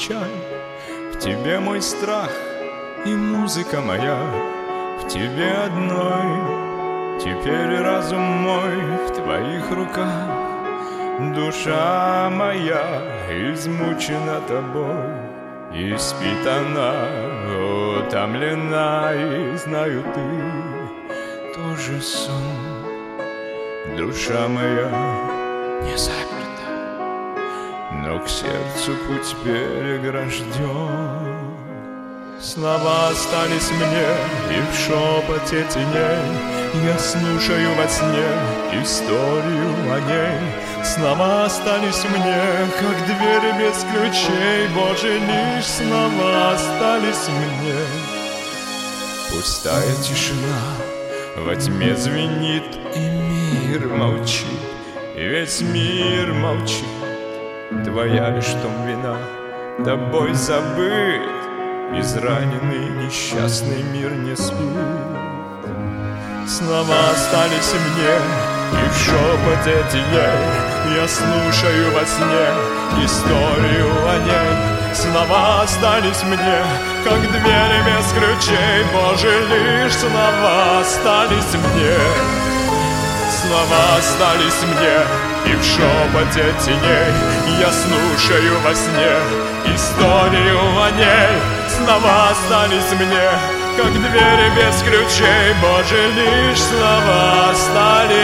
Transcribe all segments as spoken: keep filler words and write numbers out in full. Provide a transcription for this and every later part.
печаль. В тебе мой страх и музыка моя, в тебе одной. Теперь разум мой в твоих руках. Душа моя измучена тобой, и спит она, утомлена, и знаю, ты тоже сон. Душа моя не заперта, но к сердцу путь перегражден. Слова остались мне, и в шепоте теней я слушаю во сне историю о ней. Слова остались мне, как двери без ключей. Боже, лишь слова остались мне. Пустая тишина во тьме звенит, и мир молчит, и весь мир молчит. Твоя лишь в том вина, тобой забыт. Израненный, несчастный мир не спит. Слова остались мне, и в шепоте теней я слушаю во сне историю о ней. Слова остались мне, как двери без ключей. Боже, лишь слова остались мне. Слова остались мне, и в шепоте теней я слушаю во сне историю о ней. Слова остались мне, как двери без ключей. Боже, лишь слова остались.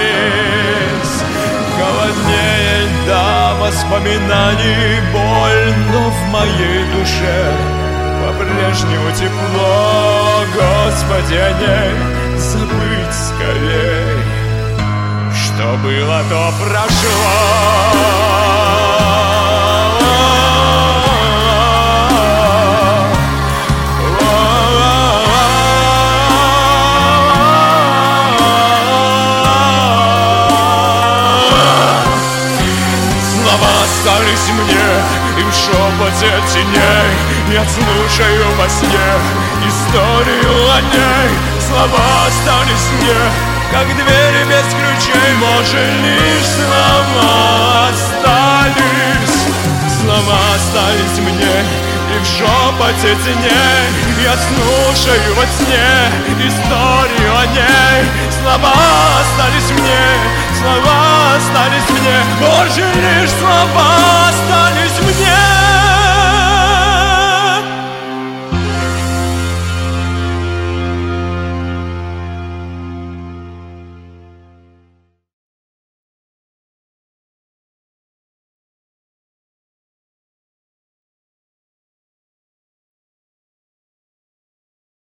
Холоднее льда воспоминаний боль, но в моей душе по-прежнему тепло. Господи, о ней забыть скорей. Что было, то прошло. Остались мне, и в шепоте теней я слушаю во сне историю о ней. Слова остались мне, как двери без ключей. Боже, лишь слова остались. Слова остались мне, и в шепоте теней я слушаю во сне историю о ней. Слова остались мне, слова остались мне. Боже, лишь слова остались мне.